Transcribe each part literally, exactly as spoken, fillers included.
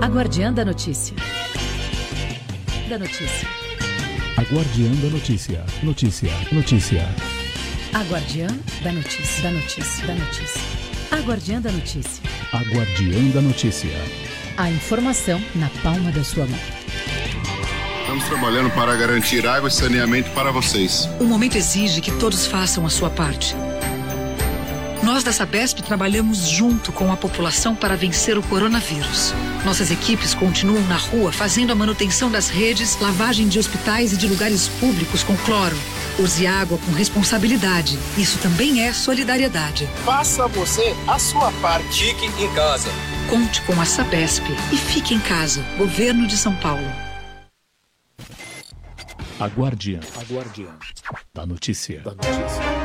A guardiã da notícia. Da notícia. A guardiã da notícia. Notícia. Notícia. A guardiã da notícia. Da notícia. Da notícia. A guardiã da notícia. A guardiã da notícia. A informação na palma da sua mão. Estamos trabalhando para garantir água e saneamento para vocês. O momento exige que todos façam a sua parte. Nós da Sabesp trabalhamos junto com a população para vencer o coronavírus. Nossas equipes continuam na rua fazendo a manutenção das redes, lavagem de hospitais e de lugares públicos com cloro. Use água com responsabilidade. Isso também é solidariedade. Faça você a sua parte. Fique em casa. Conte com a Sabesp e fique em casa. Governo de São Paulo. A guardiã. A guardiã da notícia. Da notícia.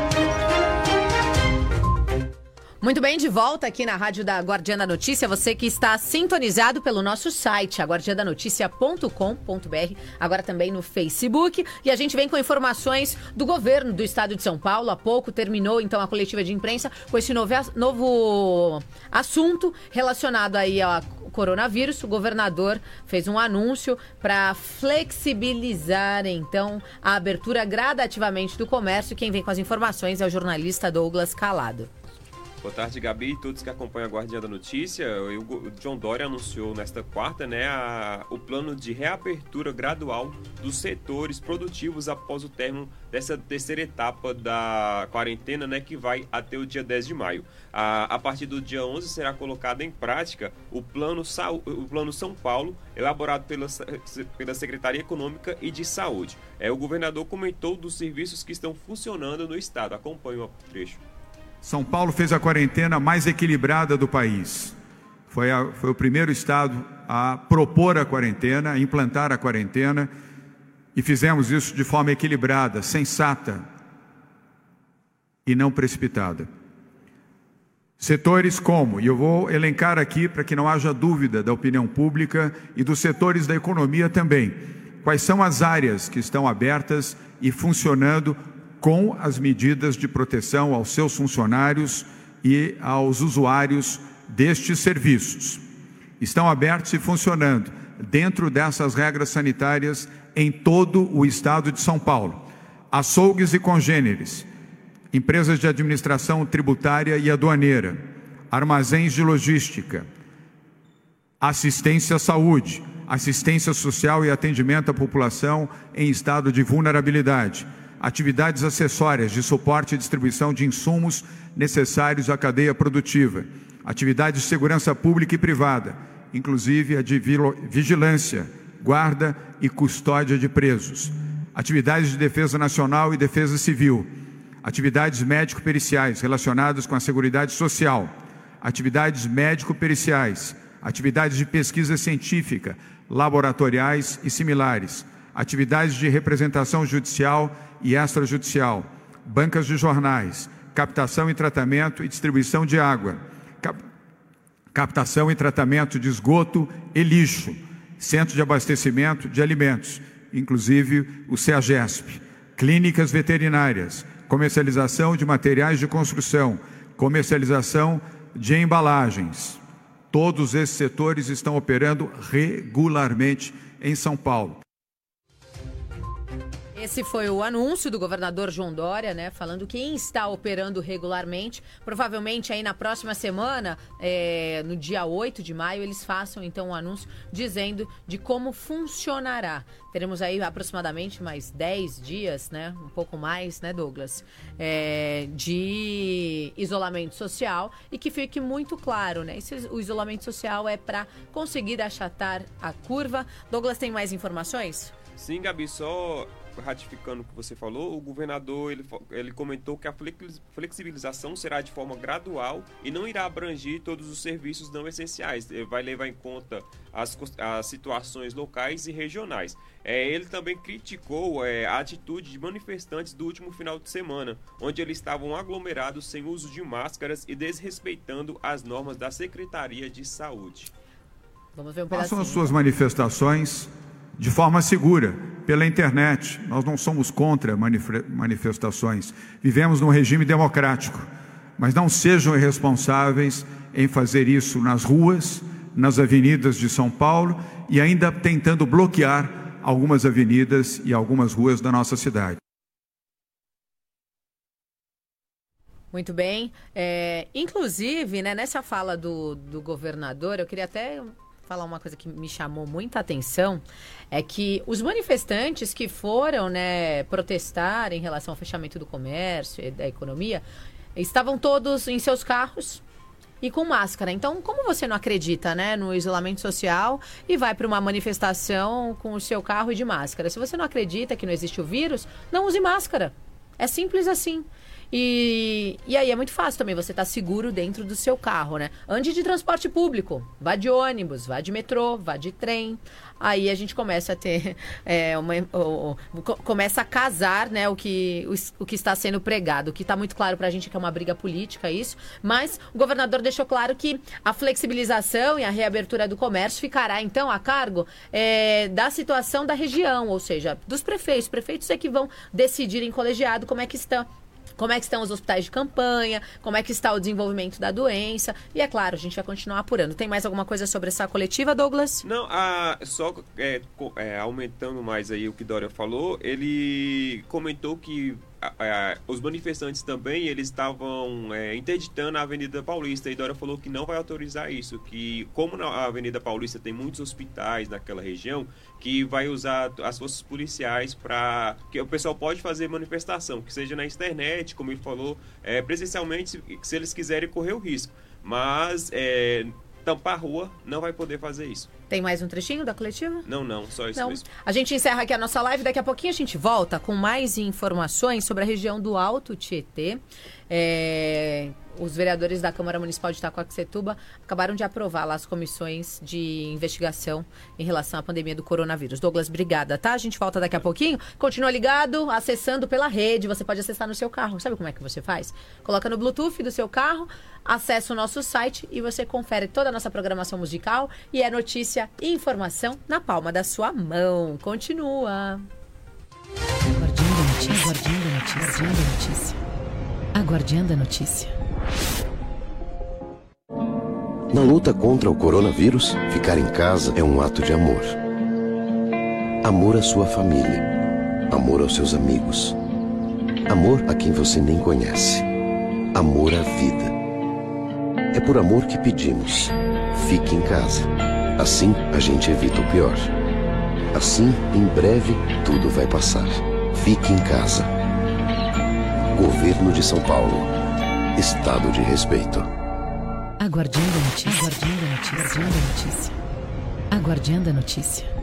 Muito bem, de volta aqui na Rádio da Guardiã da Notícia, você que está sintonizado pelo nosso site, a guardiã da notícia ponto com ponto b r, agora também no Facebook, e a gente vem com informações do governo do estado de São Paulo. Há pouco terminou então a coletiva de imprensa com esse novo, novo assunto relacionado aí ao coronavírus. O governador fez um anúncio para flexibilizar então a abertura gradativamente do comércio. Quem vem com as informações é o jornalista Douglas Calado. Boa tarde, Gabi, e todos que acompanham a Guardiã da Notícia. O João Dória anunciou nesta quarta, né, a, o plano de reabertura gradual dos setores produtivos após o término dessa terceira etapa da quarentena, né, que vai até o dia dez de maio. A, a partir do dia onze será colocado em prática o plano, o plano São Paulo, elaborado pela, pela Secretaria Econômica e de Saúde. É, o governador comentou dos serviços que estão funcionando no estado. Acompanhe o trecho. São Paulo fez a quarentena mais equilibrada do país. Foi, a, foi o primeiro estado a propor a quarentena, a implantar a quarentena, e fizemos isso de forma equilibrada, sensata e não precipitada. Setores como, e eu vou elencar aqui para que não haja dúvida da opinião pública e dos setores da economia também, quais são as áreas que estão abertas e funcionando com as medidas de proteção aos seus funcionários e aos usuários destes serviços. Estão abertos e funcionando dentro dessas regras sanitárias em todo o estado de São Paulo. Açougues e congêneres, empresas de administração tributária e aduaneira, armazéns de logística, assistência à saúde, assistência social e atendimento à população em estado de vulnerabilidade, atividades acessórias de suporte e distribuição de insumos necessários à cadeia produtiva, atividades de segurança pública e privada, inclusive a de vigilância, guarda e custódia de presos, atividades de defesa nacional e defesa civil, atividades médico-periciais relacionadas com a seguridade social, atividades médico-periciais, atividades de pesquisa científica, laboratoriais e similares, atividades de representação judicial e extrajudicial, bancas de jornais, captação e tratamento e distribuição de água, cap... captação e tratamento de esgoto e lixo, centro de abastecimento de alimentos, inclusive o CEAGESP, clínicas veterinárias, comercialização de materiais de construção, comercialização de embalagens. Todos esses setores estão operando regularmente em São Paulo. Esse foi o anúncio do governador João Dória, né, falando quem está operando regularmente. Provavelmente aí na próxima semana, é, no dia oito de maio, eles façam então um anúncio dizendo de como funcionará. Teremos aí aproximadamente mais dez dias, né, um pouco mais, né, Douglas, é, de isolamento social, e que fique muito claro, né, esse, o isolamento social é para conseguir achatar a curva. Douglas, tem mais informações? Sim, Gabi, só ratificando o que você falou, o governador ele, ele comentou que a flexibilização será de forma gradual e não irá abranger todos os serviços não essenciais. Ele vai levar em conta as, as situações locais e regionais. É, ele também criticou é, a atitude de manifestantes do último final de semana, onde eles estavam aglomerados sem uso de máscaras e desrespeitando as normas da Secretaria de Saúde. Vamos ver um pedacinho. Façam as suas manifestações de forma segura, pela internet. Nós não somos contra manifestações. Vivemos num regime democrático. Mas não sejam irresponsáveis em fazer isso nas ruas, nas avenidas de São Paulo e ainda tentando bloquear algumas avenidas e algumas ruas da nossa cidade. Muito bem. É, inclusive, né, nessa fala do, do governador, eu queria até falar uma coisa que me chamou muita atenção, é que os manifestantes que foram, né, protestar em relação ao fechamento do comércio e da economia, estavam todos em seus carros e com máscara. Então, como você não acredita, né, no isolamento social e vai para uma manifestação com o seu carro e de máscara? Se você não acredita que não existe o vírus, não use máscara. É simples assim. E, e aí é muito fácil também você estar seguro dentro do seu carro, né? Ande de transporte público, vá de ônibus, vá de metrô, vá de trem. Aí a gente começa a ter, é, uma, o, o, começa a casar, né, o que, o, o que está sendo pregado. O que está muito claro para a gente é que é uma briga política isso, mas o governador deixou claro que a flexibilização e a reabertura do comércio ficará, então, a cargo é, da situação da região, ou seja, dos prefeitos. Os prefeitos é que vão decidir em colegiado como é que estão. Como é que estão os hospitais de campanha, como é que está o desenvolvimento da doença. E é claro, a gente vai continuar apurando. Tem mais alguma coisa sobre essa coletiva, Douglas? Não, a, só é, é, aumentando mais aí o que Dória falou, ele comentou que a, a, os manifestantes também, eles estavam é, interditando a Avenida Paulista, e Dória falou que não vai autorizar isso, que como na Avenida Paulista tem muitos hospitais naquela região, que vai usar as forças policiais para que o pessoal pode fazer manifestação, que seja na internet, como ele falou, é, presencialmente, se, se eles quiserem correr o risco. Mas é, tampar a rua não vai poder fazer isso. Tem mais um trechinho da coletiva? Não, não, só isso não. mesmo. A gente encerra aqui a nossa live, daqui a pouquinho a gente volta com mais informações sobre a região do Alto Tietê. É, os vereadores da Câmara Municipal de Itacoaxetuba acabaram de aprovar lá as comissões de investigação em relação à pandemia do coronavírus. Douglas, obrigada, tá? A gente volta daqui a pouquinho. Continua ligado, acessando pela rede. Você pode acessar no seu carro. Sabe como é que você faz? Coloca no Bluetooth do seu carro, acessa o nosso site e você confere toda a nossa programação musical e é notícia e informação na palma da sua mão. Continua. Guardião da notícia. Guardião da notícia. Guardião da notícia. A Guardiã da Notícia. Na luta contra o coronavírus, ficar em casa é um ato de amor. Amor à sua família. Amor aos seus amigos. Amor a quem você nem conhece. Amor à vida. É por amor que pedimos. Fique em casa. Assim, a gente evita o pior. Assim, em breve, tudo vai passar. Fique em casa. Governo de São Paulo. Estado de respeito. A Guardiã da Notícia. A Guardiã da Notícia. A Guardiã da Notícia. A Guardiã da Notícia.